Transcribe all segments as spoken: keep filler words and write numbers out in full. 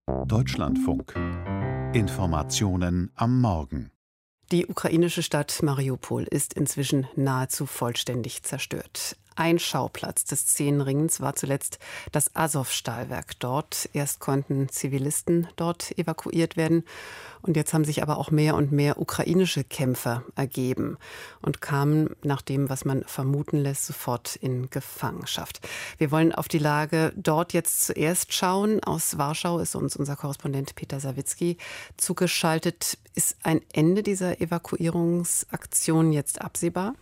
Deutschlandfunk. Informationen am Morgen. Die ukrainische Stadt Mariupol ist inzwischen nahezu vollständig zerstört. Ein Schauplatz des Szenenringens war zuletzt das Asow-Stahlwerk dort. Erst konnten Zivilisten dort evakuiert werden und jetzt haben sich aber auch mehr und mehr ukrainische Kämpfer ergeben und kamen, nach dem, was man vermuten lässt, sofort in Gefangenschaft. Wir wollen auf die Lage dort jetzt zuerst schauen. Aus Warschau ist uns unser Korrespondent Peter Sawicki zugeschaltet. Ist ein Ende dieser Evakuierungsaktion jetzt absehbar?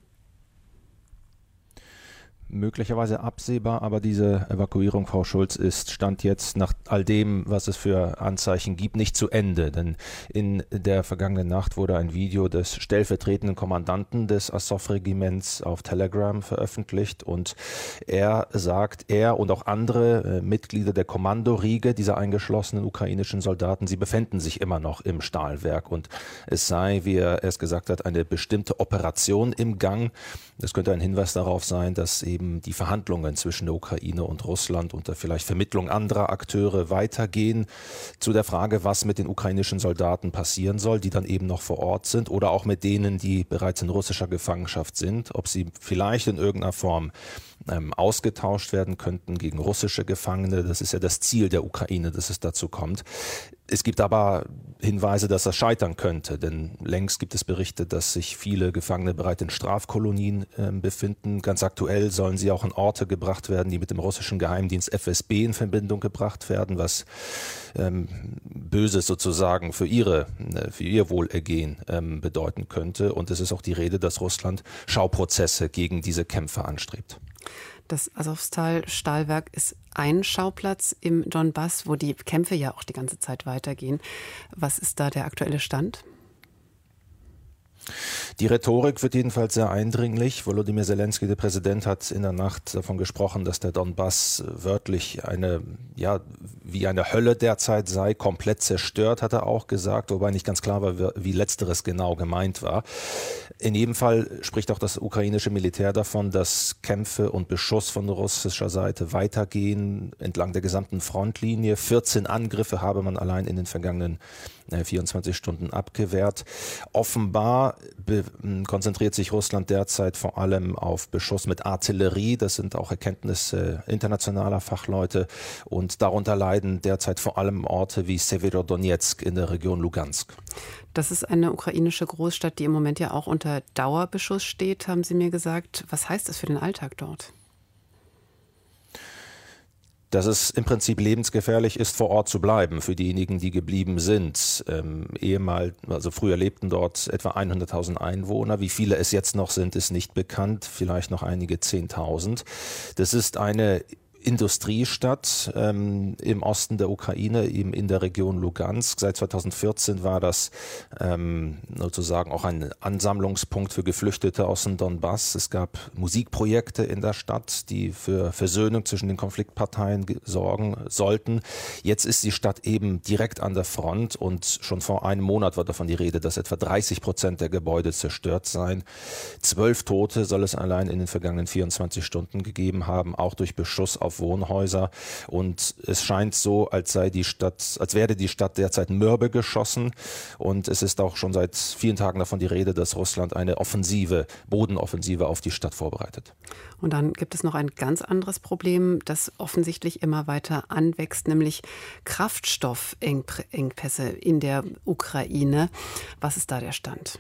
Möglicherweise absehbar, aber diese Evakuierung, Frau Schulz, ist Stand jetzt nach all dem, was es für Anzeichen gibt, nicht zu Ende. Denn in der vergangenen Nacht wurde ein Video des stellvertretenden Kommandanten des Asow-Regiments auf Telegram veröffentlicht und er sagt, er und auch andere äh, Mitglieder der Kommandoriege dieser eingeschlossenen ukrainischen Soldaten, sie befinden sich immer noch im Stahlwerk und es sei, wie er es gesagt hat, eine bestimmte Operation im Gang. Das könnte ein Hinweis darauf sein, dass eben die Verhandlungen zwischen der Ukraine und Russland unter vielleicht Vermittlung anderer Akteure weitergehen. Zu der Frage, was mit den ukrainischen Soldaten passieren soll, die dann eben noch vor Ort sind oder auch mit denen, die bereits in russischer Gefangenschaft sind, ob sie vielleicht in irgendeiner Form ähm, ausgetauscht werden könnten gegen russische Gefangene. Das ist ja das Ziel der Ukraine, dass es dazu kommt. Es gibt aber Hinweise, dass das scheitern könnte, denn längst gibt es Berichte, dass sich viele Gefangene bereits in Strafkolonien äh, befinden. Ganz aktuell sollen sie auch an Orte gebracht werden, die mit dem russischen Geheimdienst F S B in Verbindung gebracht werden, was ähm, Böses sozusagen für ihre, äh, für ihr Wohlergehen ähm, bedeuten könnte. Und es ist auch die Rede, dass Russland Schauprozesse gegen diese Kämpfer anstrebt. Das Asowstal-Stahlwerk ist ein Schauplatz im Donbass, wo die Kämpfe ja auch die ganze Zeit weitergehen. Was ist da der aktuelle Stand? Die Rhetorik wird jedenfalls sehr eindringlich. Volodymyr Zelensky, der Präsident, hat in der Nacht davon gesprochen, dass der Donbass wörtlich eine, ja, wie eine Hölle derzeit sei, komplett zerstört, hat er auch gesagt, wobei nicht ganz klar war, wie letzteres genau gemeint war. In jedem Fall spricht auch das ukrainische Militär davon, dass Kämpfe und Beschuss von russischer Seite weitergehen entlang der gesamten Frontlinie. vierzehn Angriffe habe man allein in den vergangenen vierundzwanzig Stunden abgewehrt. Offenbar be- konzentriert sich Russland derzeit vor allem auf Beschuss mit Artillerie. Das sind auch Erkenntnisse internationaler Fachleute. Und darunter leiden derzeit vor allem Orte wie Severodonetsk in der Region Lugansk. Das ist eine ukrainische Großstadt, die im Moment ja auch unter Dauerbeschuss steht, haben Sie mir gesagt. Was heißt das für den Alltag dort? Dass es im Prinzip lebensgefährlich ist, vor Ort zu bleiben für diejenigen, die geblieben sind. Ähm, ehemal, also früher lebten dort etwa hunderttausend Einwohner. Wie viele es jetzt noch sind, ist nicht bekannt. Vielleicht noch einige Zehntausend. Das ist eine Industriestadt ähm, im Osten der Ukraine, eben in der Region Lugansk. Seit zweitausendvierzehn war das ähm, sozusagen auch ein Ansammlungspunkt für Geflüchtete aus dem Donbass. Es gab Musikprojekte in der Stadt, die für Versöhnung zwischen den Konfliktparteien sorgen sollten. Jetzt ist die Stadt eben direkt an der Front und schon vor einem Monat war davon die Rede, dass etwa dreißig Prozent der Gebäude zerstört seien. Zwölf Tote soll es allein in den vergangenen vierundzwanzig Stunden gegeben haben, auch durch Beschuss auf Wohnhäuser, und es scheint so, als sei die Stadt, als werde die Stadt derzeit mürbe geschossen, und es ist auch schon seit vielen Tagen davon die Rede, dass Russland eine Offensive, Bodenoffensive auf die Stadt vorbereitet. Und dann gibt es noch ein ganz anderes Problem, das offensichtlich immer weiter anwächst, nämlich Kraftstoffengpässe in der Ukraine. Was ist da der Stand?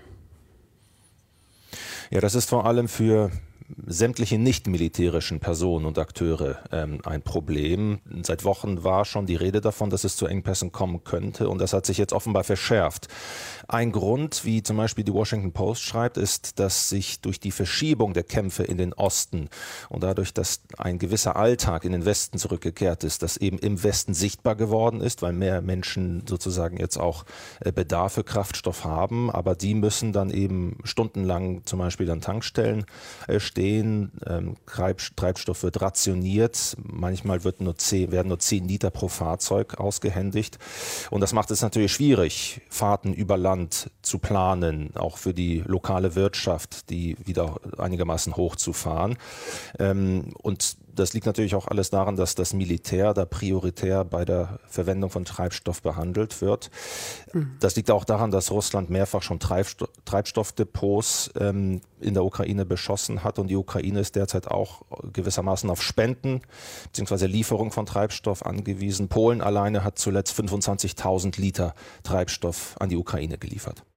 Ja, das ist vor allem für sämtliche nicht-militärischen Personen und Akteure ähm, ein Problem. Seit Wochen war schon die Rede davon, dass es zu Engpässen kommen könnte, und das hat sich jetzt offenbar verschärft. Ein Grund, wie zum Beispiel die Washington Post schreibt, ist, dass sich durch die Verschiebung der Kämpfe in den Osten und dadurch, dass ein gewisser Alltag in den Westen zurückgekehrt ist, dass eben im Westen sichtbar geworden ist, weil mehr Menschen sozusagen jetzt auch äh, Bedarf für Kraftstoff haben, aber die müssen dann eben stundenlang zum Beispiel an Tankstellen äh, stehen, ähm, Treibstoff wird rationiert, manchmal wird nur zehn, werden nur zehn Liter pro Fahrzeug ausgehändigt, und das macht es natürlich schwierig, Fahrten über Land zu planen, auch für die lokale Wirtschaft, die wieder einigermaßen hochzufahren. Ähm, und Das liegt natürlich auch alles daran, dass das Militär da prioritär bei der Verwendung von Treibstoff behandelt wird. Mhm. Das liegt auch daran, dass Russland mehrfach schon Treibsto- Treibstoffdepots ähm, in der Ukraine beschossen hat und die Ukraine ist derzeit auch gewissermaßen auf Spenden bzw. Lieferung von Treibstoff angewiesen. Polen alleine hat zuletzt fünfundzwanzigtausend Liter Treibstoff an die Ukraine geliefert.